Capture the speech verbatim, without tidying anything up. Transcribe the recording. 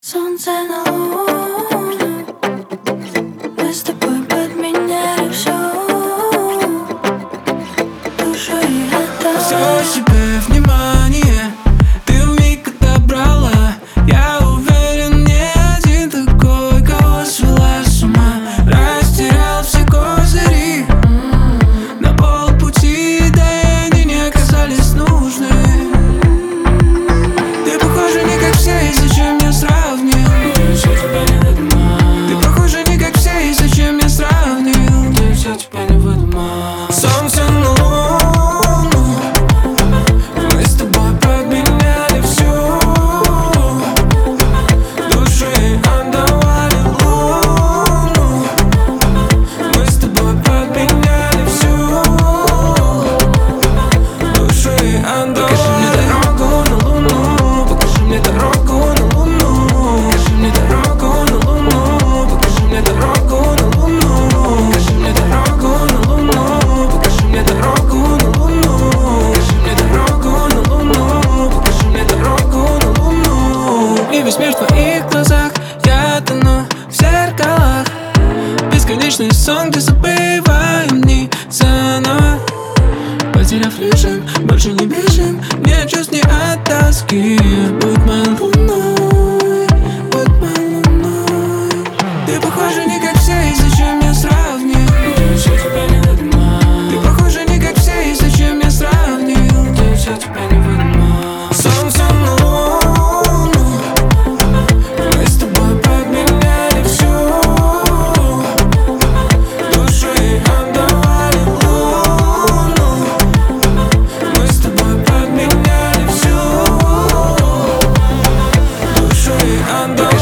Солнце на луну, мы с тобой подменяли все, душу и отдала. Все себе внимание, ты вмиг отобрала. Я уверен, не один такой, кого свела с ума. Растерял все козыри на полпути, да и они не оказались нужны. Ты похожа не как все, и зачем я сравнил? Все тебя не выдумал. Ты похожа не как все, и зачем я сравнил? Ты все тебя не выдумал. Солнце на луну, мы с тобой подменяли всю, души отдавали луну. Мы с тобой подменяли всю, души отдавали. Покажи мне дорогу на луну, покажи мне дорогу на луну, покажи мне дорогу на луну, покажи мне дорогу на луну, покажи мне дорогу на луну, покажи мне дорогу на луну, покажи мне дорогу на луну, покажи мне дорогу на луну. И весь мир в твоих глазах, я тону в зеркалах. Бесконечный сон, где забываем дни заново. Потеряв режим, больше не бежим, нет чувств, не от тоски. Будь моей луной, будь моей луной. Ты похожа не как все, и зачем я сравнил? Ты все тебя не выдумал. Ты похожа не как все, и зачем я сравнил? Ты все тебя не выдумал. Солнце на луну, мы с тобой подменяли всю, души отдавали луну. Мы с тобой подменяли всю, души отдавали.